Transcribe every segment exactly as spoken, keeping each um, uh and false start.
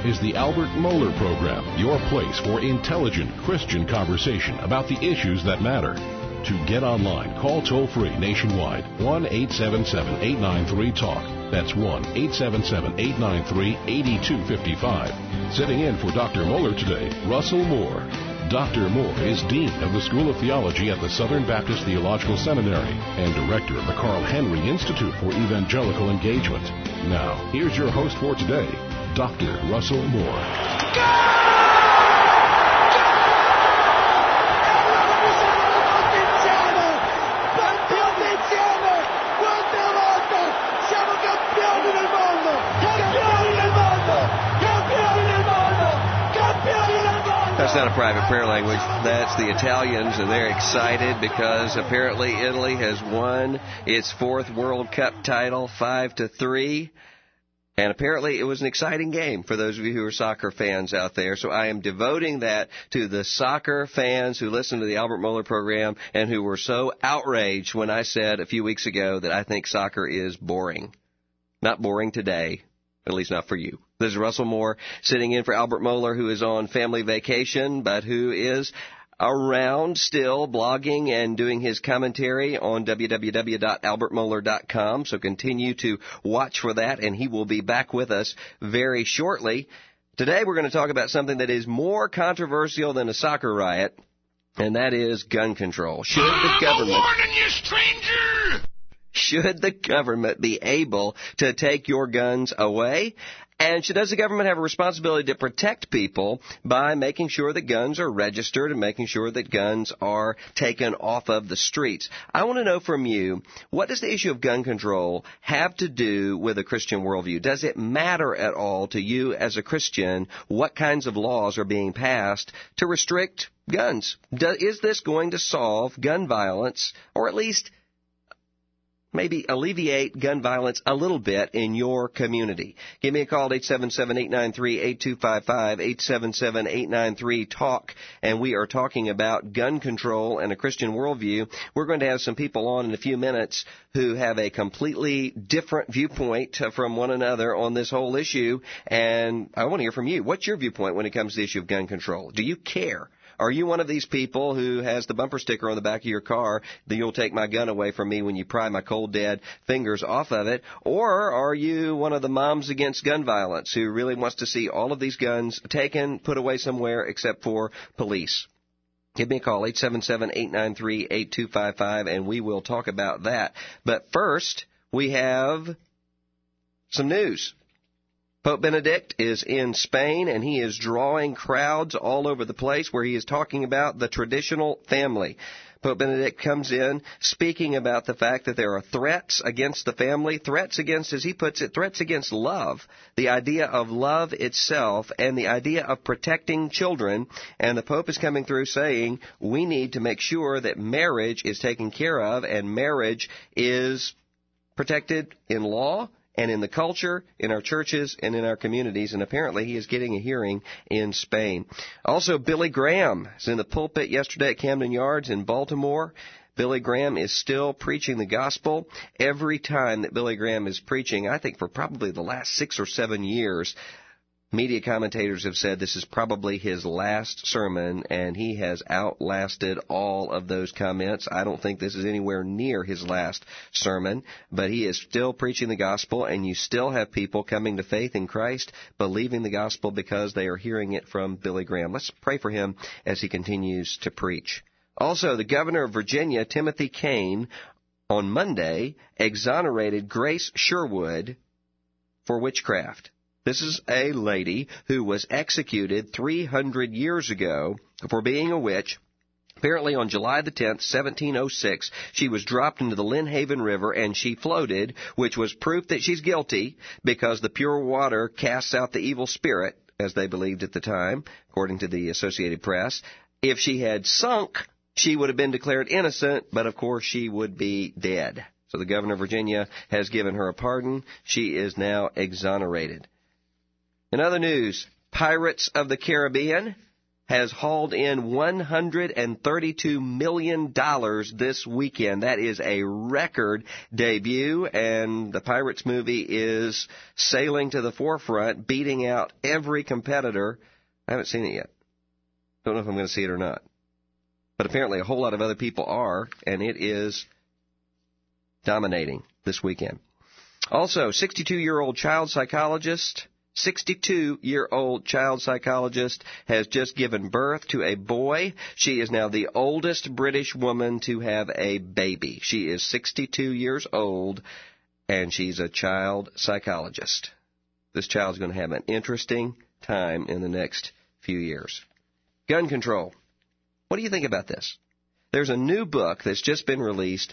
is the Albert Mohler Program, your place for intelligent Christian conversation about the issues that matter. To get online, call toll-free nationwide, one eight seven seven, eight nine three, TALK. That's one eight seven seven, eight nine three, eight two five five. Sitting in for Doctor Mohler today, Russell Moore. Doctor Moore is Dean of the School of Theology at the Southern Baptist Theological Seminary and Director of the Carl Henry Institute for Evangelical Engagement. Now, here's your host for today, Doctor Russell Moore. That's not a private prayer language. That's the Italians, and they're excited because apparently Italy has won its fourth World Cup title, five to three. And apparently it was an exciting game for those of you who are soccer fans out there. So I am devoting that to the soccer fans who listen to the Albert Mohler program and who were so outraged when I said a few weeks ago that I think soccer is boring. Not boring today, at least not for you. This is Russell Moore sitting in for Albert Mohler, who is on family vacation, but who is around still blogging and doing his commentary on w w w dot albert mohler dot com. So continue to watch for that, and he will be back with us very shortly. Today we're going to talk about something that is more controversial than a soccer riot, and that is gun control. Should the government... I'm warning you, stranger! Should the government be able to take your guns away? And does the government have a responsibility to protect people by making sure that guns are registered and making sure that guns are taken off of the streets? I want to know from you, what does the issue of gun control have to do with a Christian worldview? Does it matter at all to you as a Christian what kinds of laws are being passed to restrict guns? Do, is this going to solve gun violence, or at least maybe alleviate gun violence a little bit in your community? Give me a call at eight seven seven, eight nine three, eight two five five, eight seven seven, eight nine three, TALK, and we are talking about gun control and a Christian worldview. We're going to have some people on in a few minutes who have a completely different viewpoint from one another on this whole issue, and I want to hear from you. What's your viewpoint when it comes to the issue of gun control? Do you care? Are you one of these people who has the bumper sticker on the back of your car that you'll take my gun away from me when you pry my cold, dead fingers off of it? Or are you one of the moms against gun violence who really wants to see all of these guns taken, put away somewhere except for police? Give me a call, eight seven seven, eight nine three, eight two five five, and we will talk about that. But first, we have some news. Pope Benedict is in Spain, and he is drawing crowds all over the place where he is talking about the traditional family. Pope Benedict comes in speaking about the fact that there are threats against the family, threats against, as he puts it, threats against love, the idea of love itself and the idea of protecting children. And the Pope is coming through saying we need to make sure that marriage is taken care of and marriage is protected in law and in the culture, in our churches, and in our communities. And apparently he is getting a hearing in Spain. Also, Billy Graham is in the pulpit yesterday at Camden Yards in Baltimore. Billy Graham is still preaching the gospel. Every time that Billy Graham is preaching, I think for probably the last six or seven years, media commentators have said this is probably his last sermon, and he has outlasted all of those comments. I don't think this is anywhere near his last sermon, but he is still preaching the gospel, and you still have people coming to faith in Christ, believing the gospel because they are hearing it from Billy Graham. Let's pray for him as he continues to preach. Also, the governor of Virginia, Timothy Kane, on Monday exonerated Grace Sherwood for witchcraft. This is a lady who was executed three hundred years ago for being a witch. Apparently on July the tenth, seventeen oh six, she was dropped into the Lynn Haven River and she floated, which was proof that she's guilty because the pure water casts out the evil spirit, as they believed at the time, according to the Associated Press. If she had sunk, she would have been declared innocent, but of course she would be dead. So the governor of Virginia has given her a pardon. She is now exonerated. In other news, Pirates of the Caribbean has hauled in one hundred thirty-two million dollars this weekend. That is a record debut, and the Pirates movie is sailing to the forefront, beating out every competitor. I haven't seen it yet. Don't know if I'm going to see it or not. But apparently a whole lot of other people are, and it is dominating this weekend. Also, sixty-two-year-old child psychologist... sixty-two-year-old child psychologist has just given birth to a boy. She is now the oldest British woman to have a baby. She is sixty-two years old, and she's a child psychologist. This child's going to have an interesting time in the next few years. Gun control. What do you think about this? There's a new book that's just been released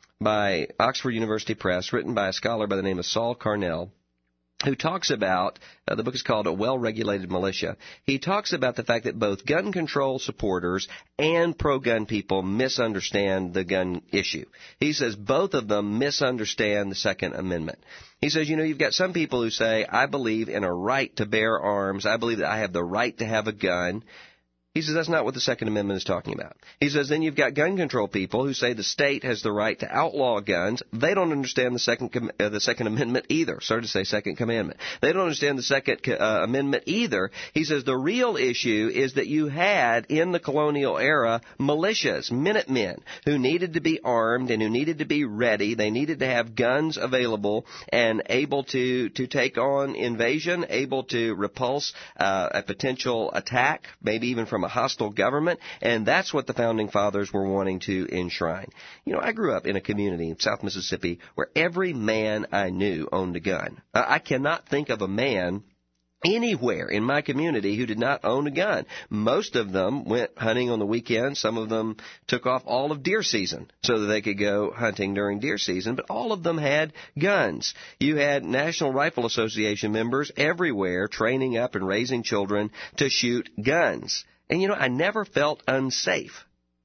by Oxford University Press, written by a scholar by the name of Saul Carnell, who talks about, uh, the book is called A Well-Regulated Militia. He talks about the fact that both gun control supporters and pro-gun people misunderstand the gun issue. He says both of them misunderstand the Second Amendment. He says, you know, you've got some people who say, I believe in a right to bear arms. I believe that I have the right to have a gun. He says that's not what the Second Amendment is talking about. He says then you've got gun control people who say the state has the right to outlaw guns. They don't understand the Second uh, the Second Amendment either. Sorry to say Second Commandment. They don't understand the Second uh, Amendment either. He says the real issue is that you had in the colonial era militias, Minutemen, who needed to be armed and who needed to be ready. They needed to have guns available and able to, to take on invasion, able to repulse uh, a potential attack, maybe even from a hostile government, and that's what the Founding Fathers were wanting to enshrine. You know, I grew up in a community in South Mississippi where every man I knew owned a gun. I cannot think of a man anywhere in my community who did not own a gun. Most of them went hunting on the weekend. Some of them took off all of deer season so that they could go hunting during deer season, but all of them had guns. You had National Rifle Association members everywhere training up and raising children to shoot guns. And, you know, I never felt unsafe.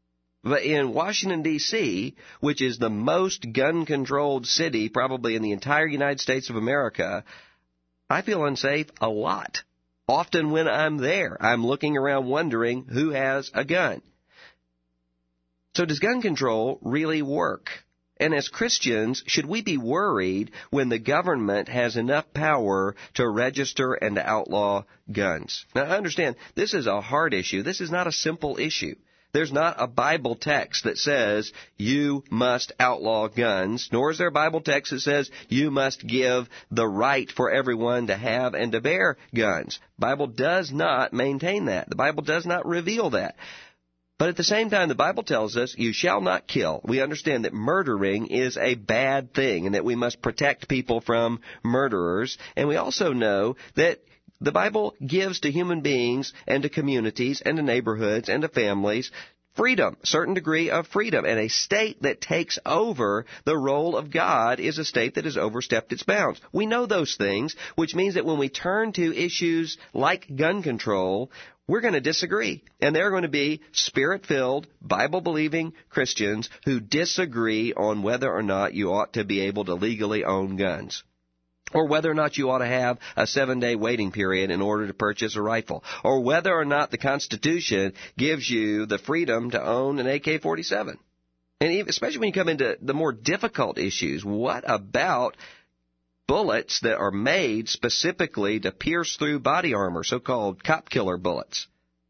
But in Washington, D C, which is the most gun-controlled city probably in the entire United States of America, I feel unsafe a lot. Often when I'm there, I'm looking around wondering who has a gun. So does gun control really work? And as Christians, should we be worried when the government has enough power to register and to outlaw guns? Now, I understand this is a hard issue. This is not a simple issue. There's not a Bible text that says you must outlaw guns, nor is there a Bible text that says you must give the right for everyone to have and to bear guns. The Bible does not maintain that. The Bible does not reveal that. But at the same time, the Bible tells us you shall not kill. We understand that murdering is a bad thing and that we must protect people from murderers. And we also know that the Bible gives to human beings and to communities and to neighborhoods and to families freedom, a certain degree of freedom. And a state that takes over the role of God is a state that has overstepped its bounds. We know those things, which means that when we turn to issues like gun control, we're going to disagree. And there are going to be Spirit-filled, Bible-believing Christians who disagree on whether or not you ought to be able to legally own guns, or whether or not you ought to have a seven-day waiting period in order to purchase a rifle, or whether or not the Constitution gives you the freedom to own an A K forty-seven. And even, especially when you come into the more difficult issues, what about bullets that are made specifically to pierce through body armor, so-called cop killer bullets?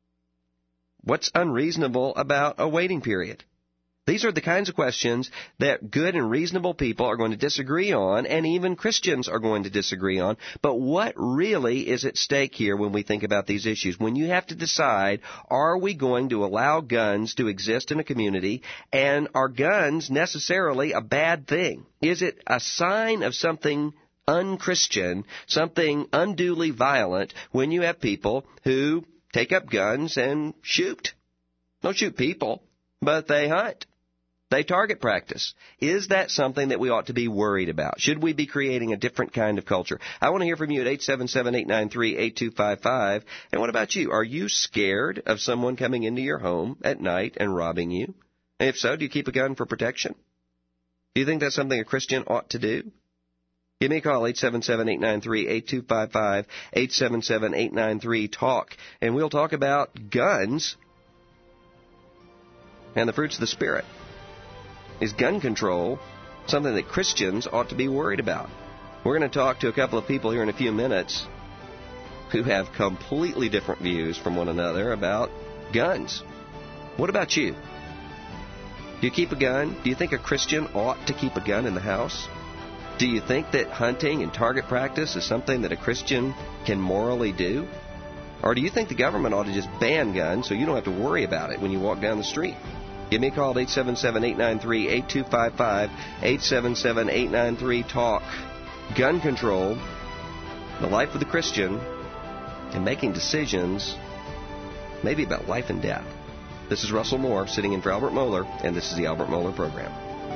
What's unreasonable about a waiting period? These are the kinds of questions that good and reasonable people are going to disagree on, and even Christians are going to disagree on. But what really is at stake here when we think about these issues? When you have to decide, are we going to allow guns to exist in a community, and are guns necessarily a bad thing? Is it a sign of something unchristian, something unduly violent, when you have people who take up guns and shoot? Don't shoot people, but they hunt. They target practice. Is that something that we ought to be worried about? Should we be creating a different kind of culture? I want to hear from you at eight seven seven, eight nine three, eight two five five. And what about you? Are you scared of someone coming into your home at night and robbing you? And if so, do you keep a gun for protection? Do you think that's something a Christian ought to do? Give me a call, eight seven seven, eight nine three, eight two five five, eight seven seven, eight nine three, talk. And we'll talk about guns and the fruits of the Spirit. Is gun control something that Christians ought to be worried about? We're going to talk to a couple of people here in a few minutes who have completely different views from one another about guns. What about you? Do you keep a gun? Do you think a Christian ought to keep a gun in the house? Do you think that hunting and target practice is something that a Christian can morally do? Or do you think the government ought to just ban guns so you don't have to worry about it when you walk down the street? Give me a call at eight seven seven, eight nine three, eight two five five, eight seven seven, eight nine three, talk. Gun control, the life of the Christian, and making decisions maybe about life and death. This is Russell Moore sitting in for Albert Mohler, and this is the Albert Mohler Program.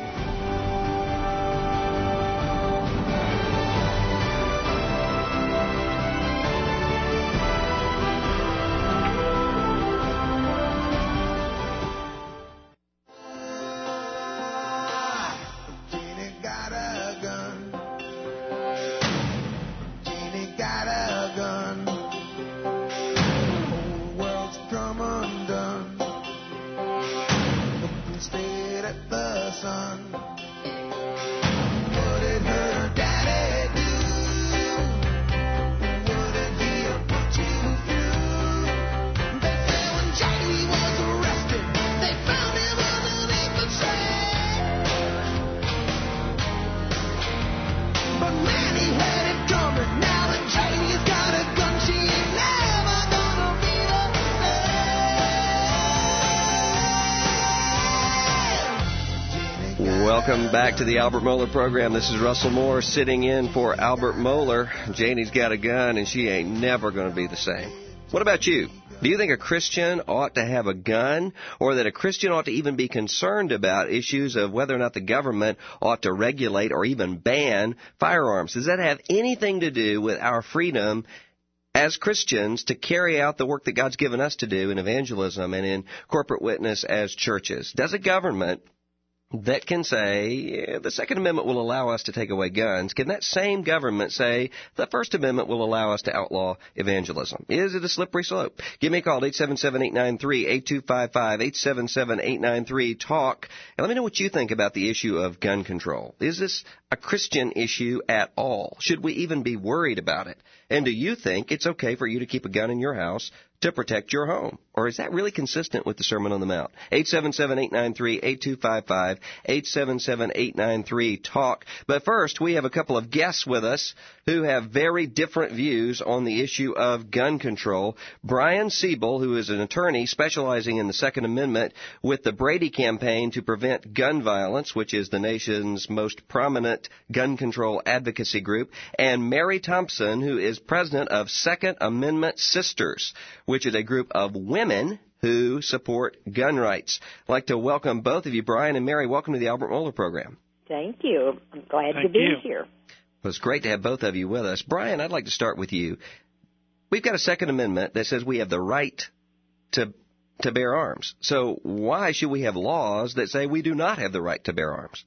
Welcome back to the Albert Mohler Program. This is Russell Moore sitting in for Albert Mohler. Janie's got a gun, and she ain't never going to be the same. What about you? Do you think a Christian ought to have a gun, or that a Christian ought to even be concerned about issues of whether or not the government ought to regulate or even ban firearms? Does that have anything to do with our freedom as Christians to carry out the work that God's given us to do in evangelism and in corporate witness as churches? Does a government that can say yeah, the Second Amendment will allow us to take away guns, can that same government say the First Amendment will allow us to outlaw evangelism? Is it a slippery slope? Give me a call at eight seven seven, eight nine three, eight two five five, eight seven seven, eight nine three, talk, and let me know what you think about the issue of gun control. Is this a Christian issue at all? Should we even be worried about it? And do you think it's okay for you to keep a gun in your house to protect your home? Or is that really consistent with the Sermon on the Mount? eight seven seven, eight nine three, eight two five five, eight seven seven, eight nine three, talk. But first, we have a couple of guests with us who have very different views on the issue of gun control. Brian Siebel, who is an attorney specializing in the Second Amendment with the Brady Campaign to Prevent Gun Violence, which is the nation's most prominent gun control advocacy group, and Mary Thompson, who is president of Second Amendment Sisters, which is a group of women who support gun rights. I'd like to welcome both of you. Brian and Mary, welcome to the Albert Mohler Program. Thank you. I'm glad Thank to be you. here. Well, it's great to have both of you with us. Brian, I'd like to start with you. We've got a Second Amendment that says we have the right to to bear arms. So why should we have laws that say we do not have the right to bear arms?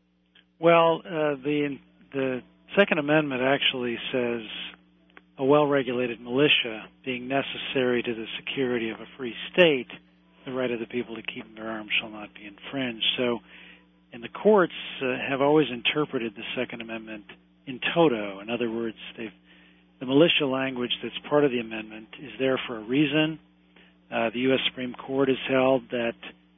Well, uh, the the Second Amendment actually says a well-regulated militia being necessary to the security of a free state, the right of the people to keep their arms shall not be infringed. So, and the courts uh, have always interpreted the Second Amendment in toto. In other words, they've, the militia language that's part of the amendment is there for a reason. Uh, the U S Supreme Court has held that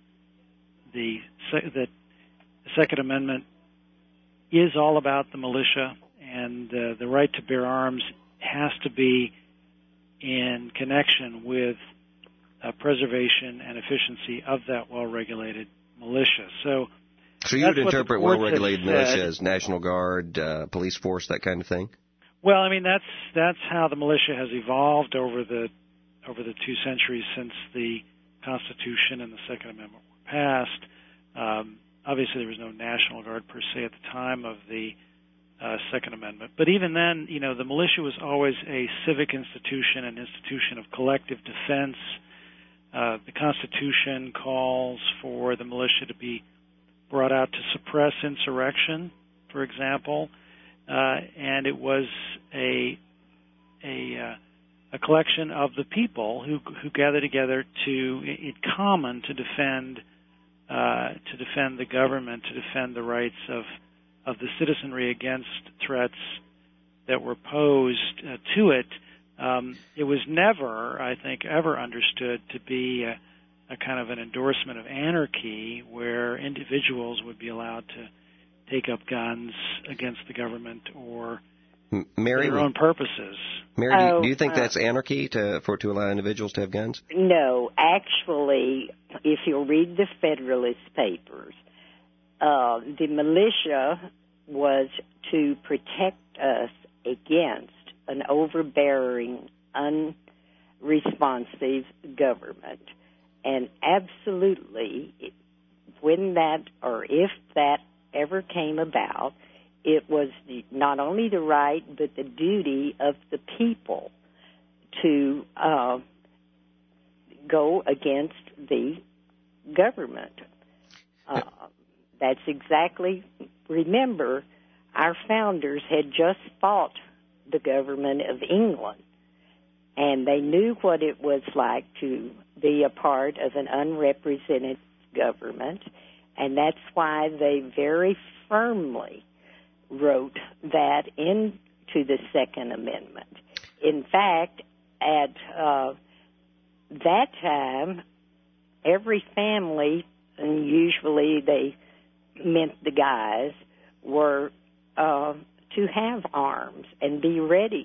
the that the Second Amendment is all about the militia, and uh, the right to bear arms has to be in connection with uh, preservation and efficiency of that well-regulated militia. So, so you would interpret well-regulated militia as National Guard, uh, police force, that kind of thing? Well, I mean that's that's how the militia has evolved over the over the two centuries since the Constitution and the Second Amendment were passed. Um, obviously, there was no National Guard per se at the time of the Uh, Second Amendment. But even then, you know, the militia was always a civic institution, an institution of collective defense. Uh, the Constitution calls for the militia to be brought out to suppress insurrection, for example. uh, and it was a a uh, a collection of the people who who gathered together to in common to defend uh, to defend the government, to defend the rights of of the citizenry against threats that were posed uh, to it. Um, it was never, I think, ever understood to be a, a kind of an endorsement of anarchy where individuals would be allowed to take up guns against the government or Mary, for their own purposes. Mary, do you, Oh, do you think uh, that's anarchy to for to allow individuals to have guns? No, actually, if you'll read the Federalist Papers, uh, the militia was to protect us against an overbearing, unresponsive government. And absolutely, when that or if that ever came about, it was the, not only the right but the duty of the people to uh, go against the government. Uh, that's exactly, remember, our founders had just fought the government of England, and they knew what it was like to be a part of an unrepresented government, and that's why they very firmly wrote that into the Second Amendment. In fact, at uh, that time, every family, and usually they meant the guys, were uh, to have arms and be ready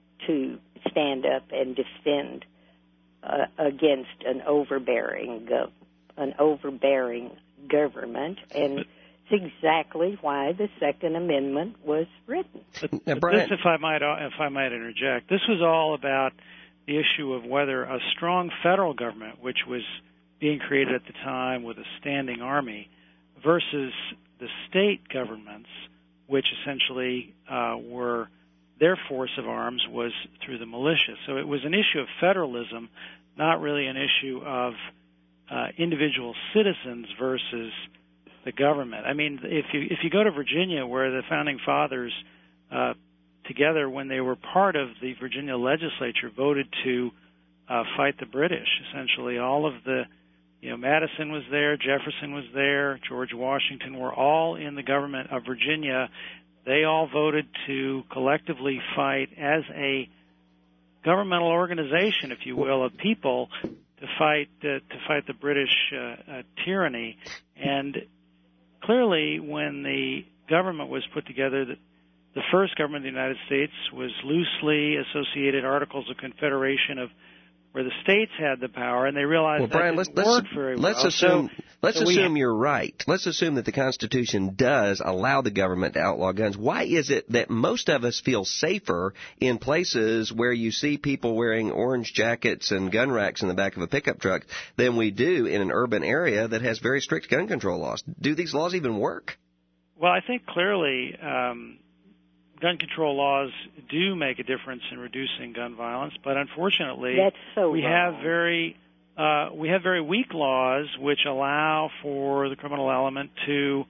to stand up and defend uh, against an overbearing, gov- an overbearing government, and it's exactly why the Second Amendment was written. But, Now, but Brian, this, if I might, if I might interject, this was all about the issue of whether a strong federal government, which was being created at the time with a standing army, versus the state governments, which essentially uh, were their force of arms was through the militia. So it was an issue of federalism, not really an issue of uh, individual citizens versus the government. I mean, if you if you go to Virginia, where the founding fathers uh, together, when they were part of the Virginia legislature, voted to uh, fight the British. Essentially, all of the, you know, Madison was there, Jefferson was there, George Washington were all in the government of Virginia. They all voted to collectively fight as a governmental organization, if you will, of people to fight uh, to fight the British uh, uh, tyranny. And clearly, when the government was put together, the, the first government of the United States was loosely associated Articles of Confederation of where the states had the power, and they realized well, that Brian, didn't let's, work let's, very let's well. Assume, so, let's so assume we, you're right. Let's assume that the Constitution does allow the government to outlaw guns. Why is it that most of us feel safer in places where you see people wearing orange jackets and gun racks in the back of a pickup truck than we do in an urban area that has very strict gun control laws? Do these laws even work? Well, I think clearly um, gun control laws do make a difference in reducing gun violence, but unfortunately, That's so we wrong. have very uh, we have very weak laws which allow for the criminal element to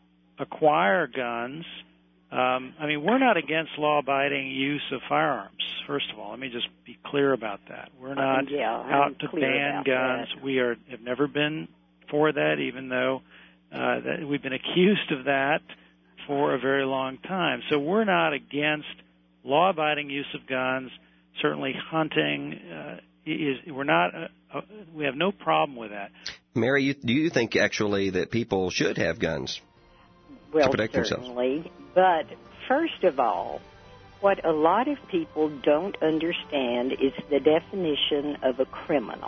acquire guns. Um, I mean, we're not against law-abiding use of firearms. First of all, let me just be clear about that. We're not yeah, I'm out to clear ban about guns. that. We are have never been for that, even though uh, that we've been accused of that for a very long time. So we're not against law-abiding use of guns. Certainly, hunting uh, is. We're not. Uh, uh, we have no problem with that. Mary, you, do you think actually that people should have guns well, to protect certainly. themselves? But first of all, what a lot of people don't understand is the definition of a criminal.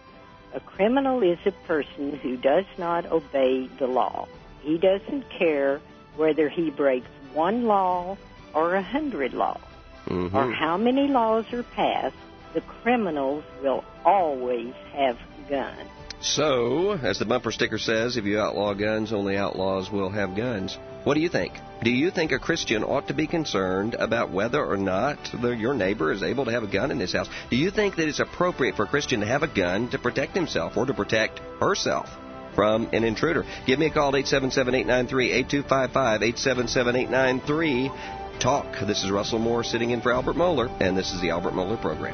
A criminal is a person who does not obey the law. He doesn't care whether he breaks one law or a hundred laws, Mm-hmm. or how many laws are passed. The criminals will always have guns. So, as the bumper sticker says, if you outlaw guns, only outlaws will have guns. What do you think? Do you think a Christian ought to be concerned about whether or not the, your neighbor is able to have a gun in his house? Do you think that it's appropriate for a Christian to have a gun to protect himself or to protect herself from an intruder? Give me a call at eight seven seven, eight nine three, eight two five five, eight seven seven, eight nine three, Talk. This is Russell Moore sitting in for Albert Mohler, and this is the Albert Mohler Program.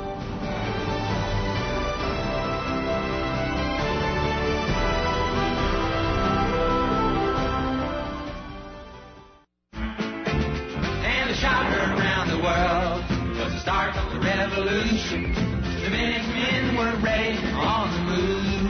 And the shout around the world was the start of the revolution. The Minutemen were ready on the move.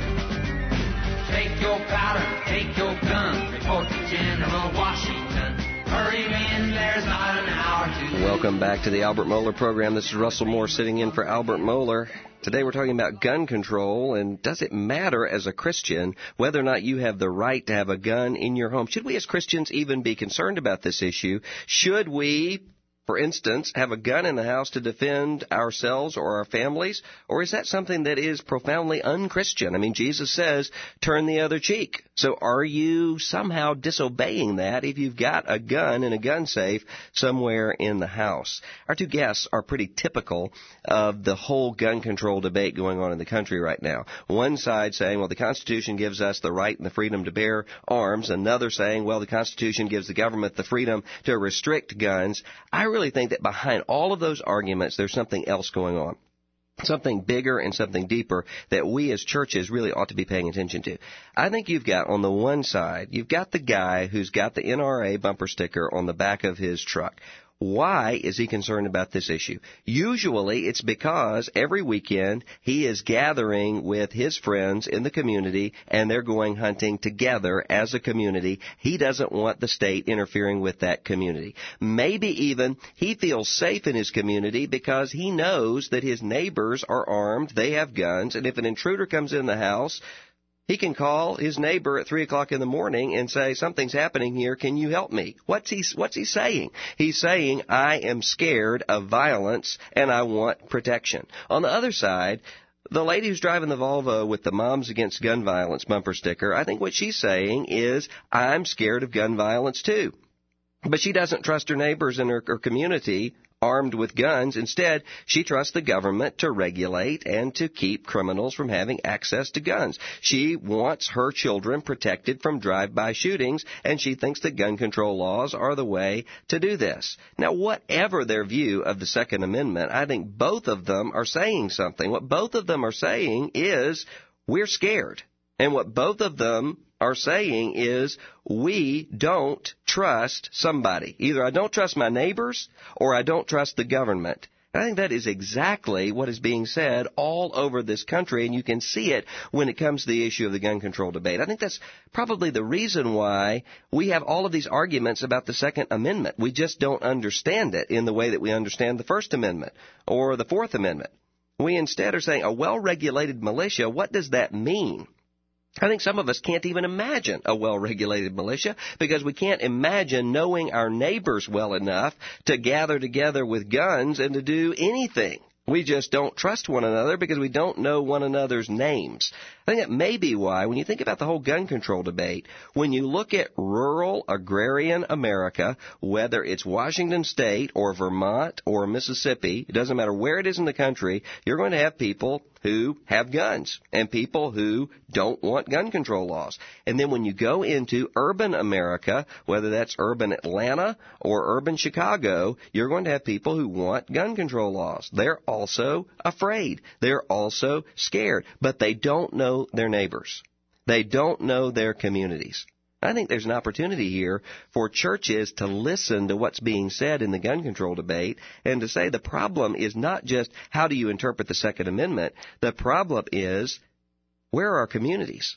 Take your powder, take your gun, report to General Washington. Hurry in, there's not an hour to Welcome back to the Albert Mohler Program. This is Russell Moore sitting in for Albert Mohler. Today we're talking about gun control, and does it matter as a Christian whether or not you have the right to have a gun in your home? Should we as Christians even be concerned about this issue? Should we, for instance, have a gun in the house to defend ourselves or our families? Or is that something that is profoundly unchristian? I mean, Jesus says, turn the other cheek. So are you somehow disobeying that if you've got a gun in a gun safe somewhere in the house? Our two guests are pretty typical of the whole gun control debate going on in the country right now. One side saying, well, the Constitution gives us the right and the freedom to bear arms. Another saying, well, the Constitution gives the government the freedom to restrict guns. I really think that behind all of those arguments, there's something else going on. Something bigger and something deeper that we as churches really ought to be paying attention to. I think you've got, on the one side, you've got the guy who's got the N R A bumper sticker on the back of his truck. Why is he concerned about this issue? Usually it's because every weekend he is gathering with his friends in the community and they're going hunting together as a community. He doesn't want the state interfering with that community. Maybe even he feels safe in his community because he knows that his neighbors are armed, they have guns, and if an intruder comes in the house, he can call his neighbor at three o'clock in the morning and say, something's happening here, can you help me? What's he, what's he saying? He's saying, I am scared of violence and I want protection. On the other side, the lady who's driving the Volvo with the Moms Against Gun Violence bumper sticker, I think what she's saying is, I'm scared of gun violence too. But she doesn't trust her neighbors in her, her community armed with guns. Instead, she trusts the government to regulate and to keep criminals from having access to guns. She wants her children protected from drive-by shootings, and she thinks that gun control laws are the way to do this. Now, whatever their view of the Second Amendment, I think both of them are saying something. What both of them are saying is, we're scared. And what both of them are saying is, we don't trust somebody. Either I don't trust my neighbors or I don't trust the government. And I think that is exactly what is being said all over this country, and you can see it when it comes to the issue of the gun control debate. I think that's probably the reason why we have all of these arguments about the Second Amendment. We just don't understand it in the way that we understand the First Amendment or the Fourth Amendment. We instead are saying a well-regulated militia, what does that mean? I think some of us can't even imagine a well-regulated militia because we can't imagine knowing our neighbors well enough to gather together with guns and to do anything. We just don't trust one another because we don't know one another's names. I think that may be why, when you think about the whole gun control debate, when you look at rural agrarian America, whether it's Washington State or Vermont or Mississippi, it doesn't matter where it is in the country, you're going to have people who have guns and people who don't want gun control laws. And then when you go into urban America, whether that's urban Atlanta or urban Chicago, you're going to have people who want gun control laws. They're also afraid. They're also scared. But they don't know their neighbors. They don't know their communities. I think there's an opportunity here for churches to listen to what's being said in the gun control debate and to say the problem is not just how do you interpret the Second Amendment. The problem is, where are our communities?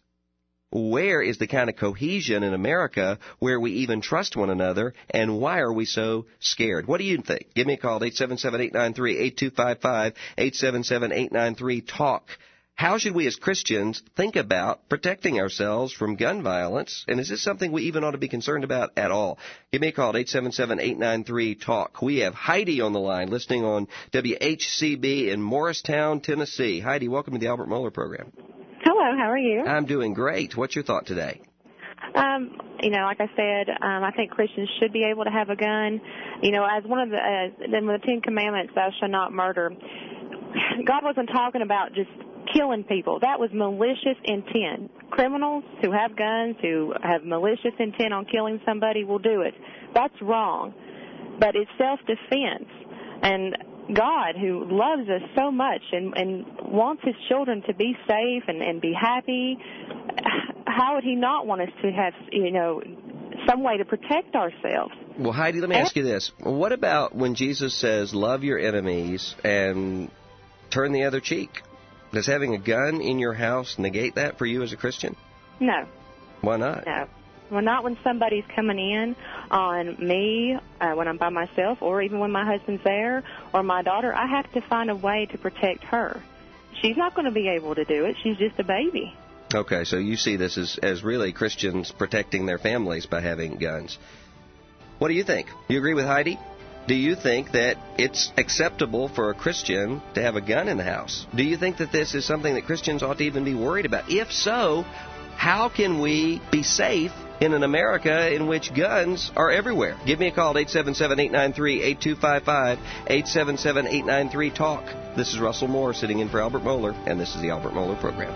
Where is the kind of cohesion in America where we even trust one another, and why are we so scared? What do you think? Give me a call at eight seven seven, eight nine three, eight two five five, eight seven seven, eight nine three, TALK. How should we as Christians think about protecting ourselves from gun violence? And is this something we even ought to be concerned about at all? Give me a call at eight seven seven, eight nine three, TALK. We have Heidi on the line listening on W H C B in Morristown, Tennessee. Heidi, welcome to the Albert Mohler Program. Hello, how are you? I'm doing great. What's your thought today? Um, you know, like I said, um, I think Christians should be able to have a gun. You know, as one of the, uh, then the Ten Commandments, thou shalt not murder. God wasn't talking about just killing people. That was malicious intent. Criminals who have guns, who have malicious intent on killing somebody will do it. That's wrong. but it's self-defense. And God, who loves us so much and, and wants His children to be safe and, and be happy, how would He not want us to have, you know, some way to protect ourselves? Well, Heidi, let me ask you this. What about when Jesus says, love your enemies and turn the other cheek? Does having a gun in your house negate that for you as a Christian? No. Why not? No. Well, not when somebody's coming in on me, uh, when I'm by myself, or even when my husband's there, or my daughter. I have to find a way to protect her. She's not going to be able to do it. She's just a baby. Okay, so you see this as, as really Christians protecting their families by having guns. What do you think? You agree with Heidi? Do you think that it's acceptable for a Christian to have a gun in the house? Do you think that this is something that Christians ought to even be worried about? If so, how can we be safe in an America in which guns are everywhere? Give me a call at eight seven seven, eight nine three, eight two five five, eight seven seven, eight nine three, TALK. This is Russell Moore sitting in for Albert Mohler, and this is the Albert Mohler Program.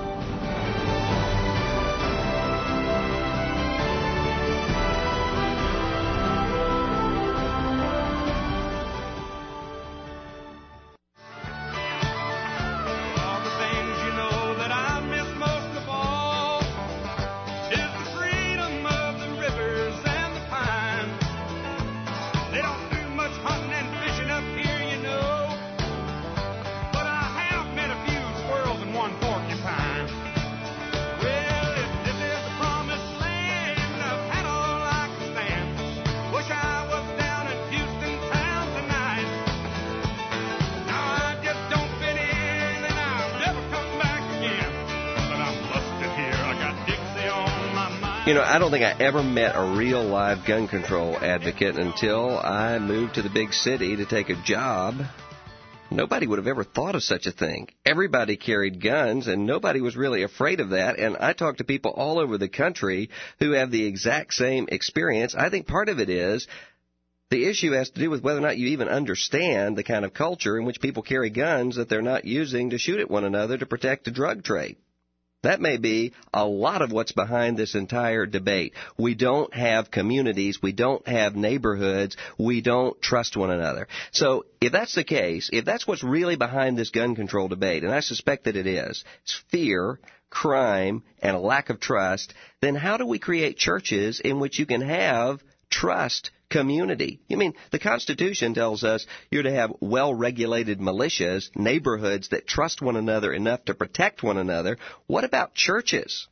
You know, I don't think I ever met a real live gun control advocate until I moved to the big city to take a job. Nobody would have ever thought of such a thing. Everybody carried guns, and nobody was really afraid of that. And I talk to people all over the country who have the exact same experience. I think part of it is the issue has to do with whether or not you even understand the kind of culture in which people carry guns that they're not using to shoot at one another to protect the drug trade. That may be a lot of what's behind this entire debate. We don't have communities. We don't have neighborhoods. We don't trust one another. So if that's the case, if that's what's really behind this gun control debate, and I suspect that it is, it's fear, crime, and a lack of trust, then how do we create churches in which you can have trust, community? I mean, the Constitution tells us you're to have well-regulated militias, neighborhoods that trust one another enough to protect one another. What about churches?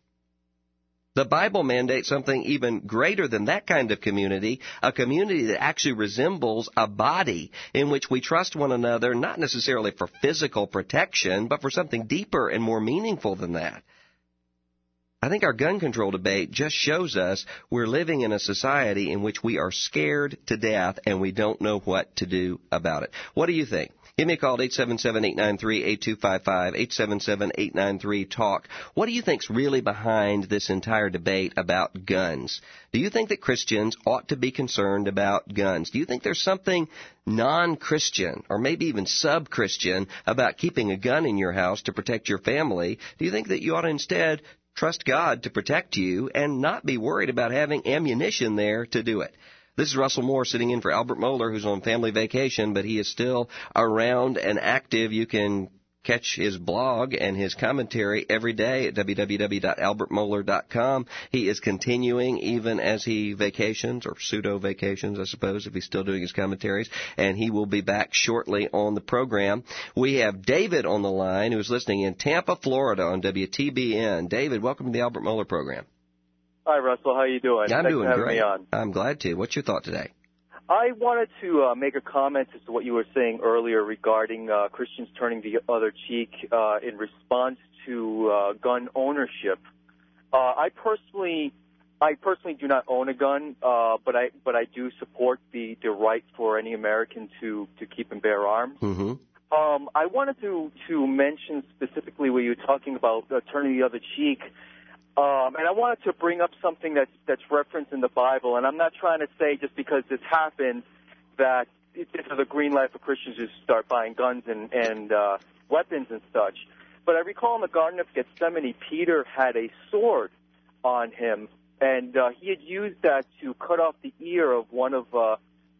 The Bible mandates something even greater than that kind of community, a community that actually resembles a body in which we trust one another, not necessarily for physical protection, but for something deeper and more meaningful than that. I think our gun control debate just shows us we're living in a society in which we are scared to death and we don't know what to do about it. What do you think? Give me a call at eight seven seven, eight nine three, eight two five five, eight seven seven, eight nine three, TALK. What do you think's really behind this entire debate about guns? Do you think that Christians ought to be concerned about guns? Do you think there's something non-Christian or maybe even sub-Christian about keeping a gun in your house to protect your family? Do you think that you ought to instead trust God to protect you and not be worried about having ammunition there to do it? This is Russell Moore sitting in for Albert Mohler, who's on family vacation, but he is still around and active. You can catch his blog and his commentary every day at w w w dot albert mohler dot com. He is continuing even as he vacations, or pseudo-vacations, I suppose, if he's still doing his commentaries, and he will be back shortly on the program. We have David on the line, who is listening in Tampa, Florida on W T B N. David, welcome to the Albert Mohler program. Hi, Russell. How are you doing? I'm Thanks doing for having great. me on. I'm glad to. What's your thought today? I wanted to uh, make a comment as to what you were saying earlier regarding uh, Christians turning the other cheek uh, in response to uh, gun ownership. Uh, I personally, I personally do not own a gun, uh, but I but I do support the, the right for any American to, to keep and bear arms. Mm-hmm. Um, I wanted to to mention specifically where you were talking about uh, turning the other cheek. Um, and I wanted to bring up something that's, that's referenced in the Bible, and I'm not trying to say just because this happened that this is a green light for Christians to start buying guns and, and uh, weapons and such. But I recall in the Garden of Gethsemane, Peter had a sword on him, and uh, he had used that to cut off the ear of one of uh,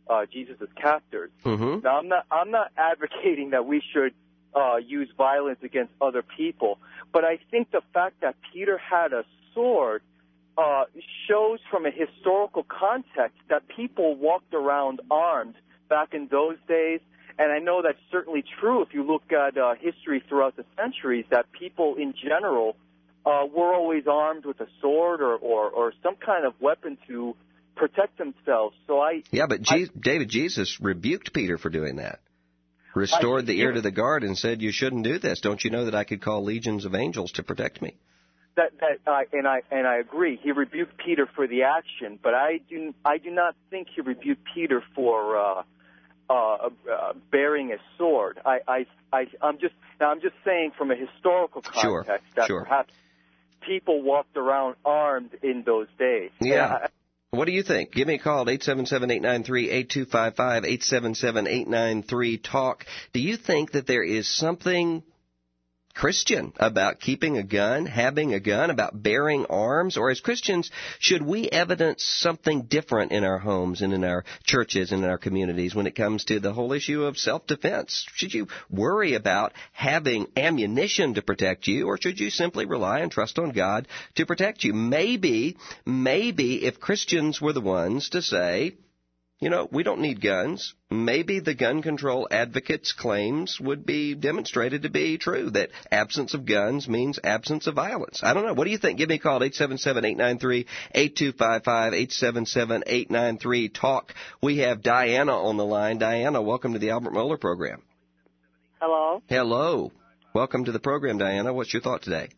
uh, Jesus' captors. Mm-hmm. Now, I'm not I'm not advocating that we should uh, use violence against other people, but I think the fact that Peter had a sword uh, shows from a historical context that people walked around armed back in those days. And I know that's certainly true if you look at uh, history throughout the centuries, that people in general uh, were always armed with a sword or, or, or some kind of weapon to protect themselves. So I yeah, but Je- I, David, Jesus rebuked Peter for doing that. Restored the ear to the guard and said, "You shouldn't do this. Don't you know that I could call legions of angels to protect me?" That that uh, and I and I agree. He rebuked Peter for the action, but I do I do not think he rebuked Peter for uh, uh, uh, bearing a sword. I I I I'm just now I'm just saying from a historical context sure, that sure. perhaps people walked around armed in those days. Yeah. What do you think? Give me a call at eight seven seven, eight nine three, eight two five five, eight seven seven, eight nine three, talk. Do you think that there is something Christian about keeping a gun, having a gun, about bearing arms? Or as Christians, should we evidence something different in our homes and in our churches and in our communities when it comes to the whole issue of self-defense? Should you worry about having ammunition to protect you, or should you simply rely and trust on God to protect you? Maybe, maybe if Christians were the ones to say, you know, we don't need guns, maybe the gun control advocates' claims would be demonstrated to be true, that absence of guns means absence of violence. I don't know. What do you think? Give me a call at eight seven seven, eight nine three, eight two five five, eight seven seven, eight nine three, talk. We have Diana on the line. Diana, welcome to the Albert Mohler program. Hello. Hello. Welcome to the program, Diana. What's your thought today?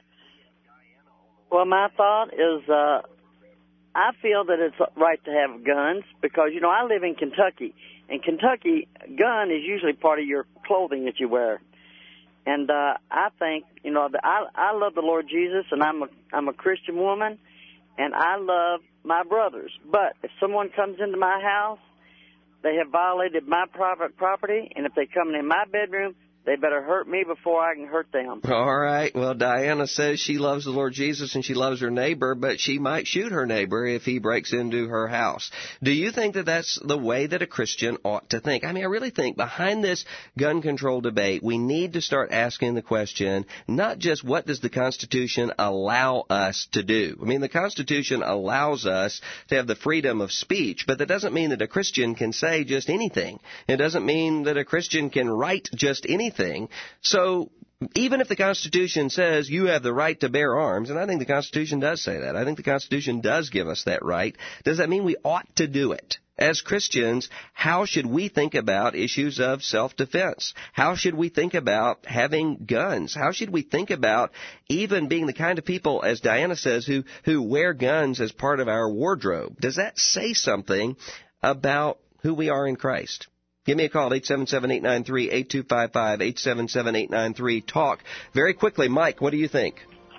Well, my thought is uh, I feel that it's right to have guns because, you know, I live in Kentucky. In Kentucky, gun is usually part of your clothing that you wear. And uh, I think, you know, the, I, I love the Lord Jesus, and I'm a, I'm a Christian woman, and I love my brothers. But if someone comes into my house, they have violated my private property, and if they come in my bedroom, they better hurt me before I can hurt them. All right. Well, Diana says she loves the Lord Jesus and she loves her neighbor, but she might shoot her neighbor if he breaks into her house. Do you think that that's the way that a Christian ought to think? I mean, I really think behind this gun control debate, we need to start asking the question, not just what does the Constitution allow us to do? I mean, the Constitution allows us to have the freedom of speech, but that doesn't mean that a Christian can say just anything. It doesn't mean that a Christian can write just anything. Thing. So even if the Constitution says you have the right to bear arms, and I think the Constitution does say that, I think the Constitution does give us that right, does that mean we ought to do it? As Christians, how should we think about issues of self-defense? How should we think about having guns? How should we think about even being the kind of people, as Diana says, who, who wear guns as part of our wardrobe? Does that say something about who we are in Christ? Give me a call, eight seven seven, eight nine three, eight two five five, eight seven seven, eight nine three, talk. Very quickly, Mike, what do you think?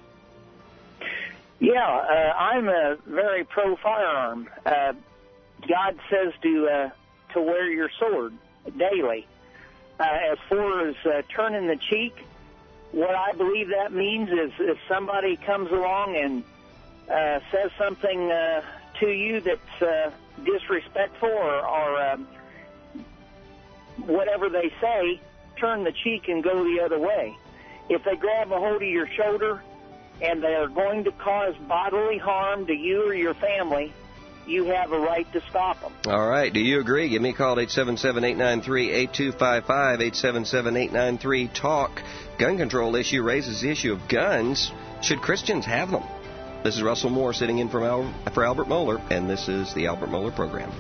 Yeah, uh, I'm a very pro-firearm. Uh, God says to uh, to wear your sword daily. Uh, as far as uh, turning the cheek, what I believe that means is if somebody comes along and uh, says something uh, to you that's uh, disrespectful or... or uh, whatever they say, turn the cheek and go the other way. If they grab a hold of your shoulder and they are going to cause bodily harm to you or your family, you have a right to stop them. All right. Do you agree? Give me a call, eight seven seven, eight nine three, eight two five five, eight seven seven, eight nine three, talk. Gun control issue raises the issue of guns. Should Christians have them? This is Russell Moore sitting in for, Al- for Albert Mohler, and this is the Albert Mohler Program.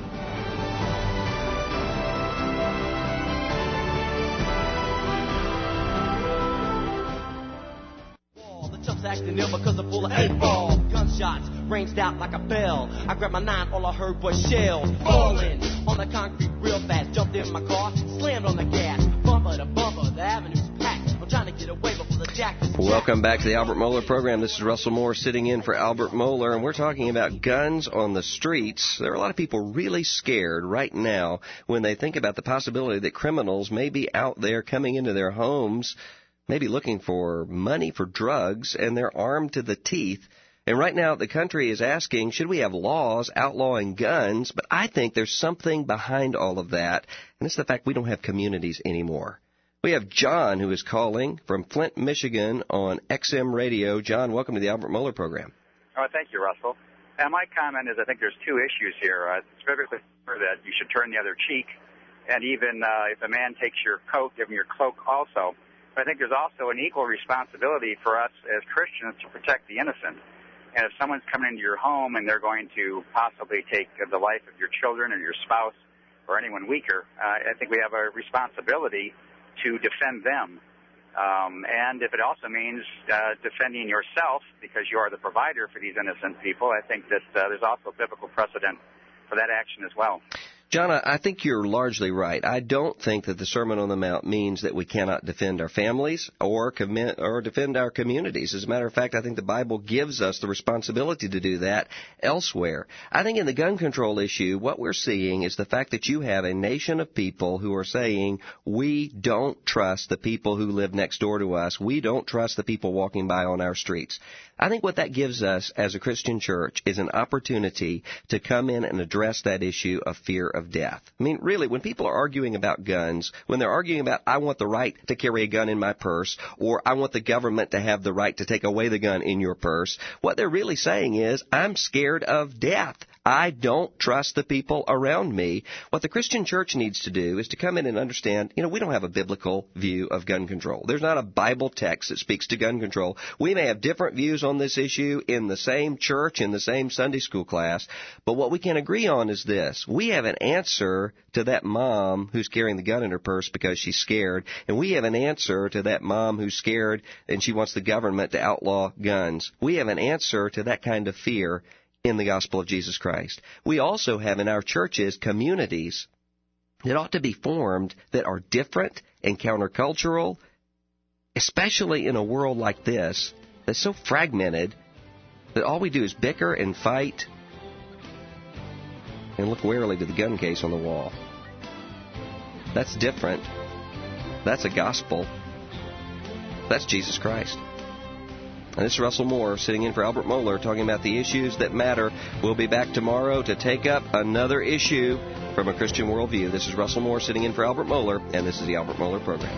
Acting ill because I'm full of eight ball. Gunshots ranged out like a bell. I grabbed my nine, all I heard was shells falling on the concrete real fast. Jumped in my car, slammed on the gas. Bumper to bumper, the avenue's packed. I'm trying to get away before the jack is Welcome back to the Albert Mohler Program. This is Russell Moore sitting in for Albert Mohler, and we're talking about guns on the streets. There are a lot of people really scared right now when they think about the possibility that criminals may be out there coming into their homes, maybe looking for money for drugs, and they're armed to the teeth And right now the country is asking, should we have laws outlawing guns? But I think there's something behind all of that, and it's the fact we don't have communities anymore. We have John, who is calling from Flint, Michigan on X M Radio. John, welcome to the Albert Mohler program. Oh, thank you, Russell. And my comment is I think there's two issues here. Uh, it's very clear that you should turn the other cheek, and even uh, if a man takes your coat, give him your cloak also. But I think there's also an equal responsibility for us as Christians to protect the innocent. And if someone's coming into your home and they're going to possibly take the life of your children or your spouse or anyone weaker, uh, I think we have a responsibility to defend them. Um, and if it also means uh, defending yourself because you are the provider for these innocent people, I think that uh, there's also biblical precedent for that action as well. John, I think you're largely right. I don't think that the Sermon on the Mount means that we cannot defend our families or commit, or defend our communities. As a matter of fact, I think the Bible gives us the responsibility to do that elsewhere. I think in the gun control issue, what we're seeing is the fact that you have a nation of people who are saying, we don't trust the people who live next door to us. We don't trust the people walking by on our streets. I think what that gives us as a Christian church is an opportunity to come in and address that issue of fear of death. I mean, really, when people are arguing about guns, when they're arguing about, I want the right to carry a gun in my purse, or I want the government to have the right to take away the gun in your purse, what they're really saying is, I'm scared of death. I don't trust the people around me. What the Christian church needs to do is to come in and understand, you know, we don't have a biblical view of gun control. There's not a Bible text that speaks to gun control. We may have different views on this issue in the same church, in the same Sunday school class, but what we can agree on is this. We have an answer to that mom who's carrying the gun in her purse because she's scared, and we have an answer to that mom who's scared and she wants the government to outlaw guns. We have an answer to that kind of fear in the gospel of Jesus Christ. We also have in our churches communities that ought to be formed that are different and countercultural, especially in a world like this that's so fragmented that all we do is bicker and fight and look warily to the gun case on the wall. That's different. That's a gospel. That's Jesus Christ. And this is Russell Moore sitting in for Albert Mohler talking about the issues that matter. We'll be back tomorrow to take up another issue from a Christian worldview. This is Russell Moore sitting in for Albert Mohler, and this is the Albert Mohler Program.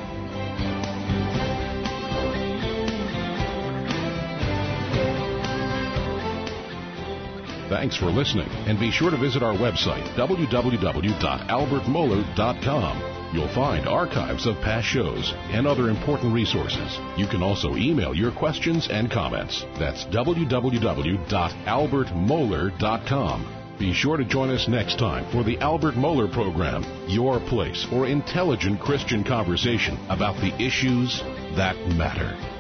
Thanks for listening, and be sure to visit our website, w w w dot albert mohler dot com. You'll find archives of past shows and other important resources. You can also email your questions and comments. That's w w w dot albert mohler dot com. Be sure to join us next time for the Albert Mohler Program, your place for intelligent Christian conversation about the issues that matter.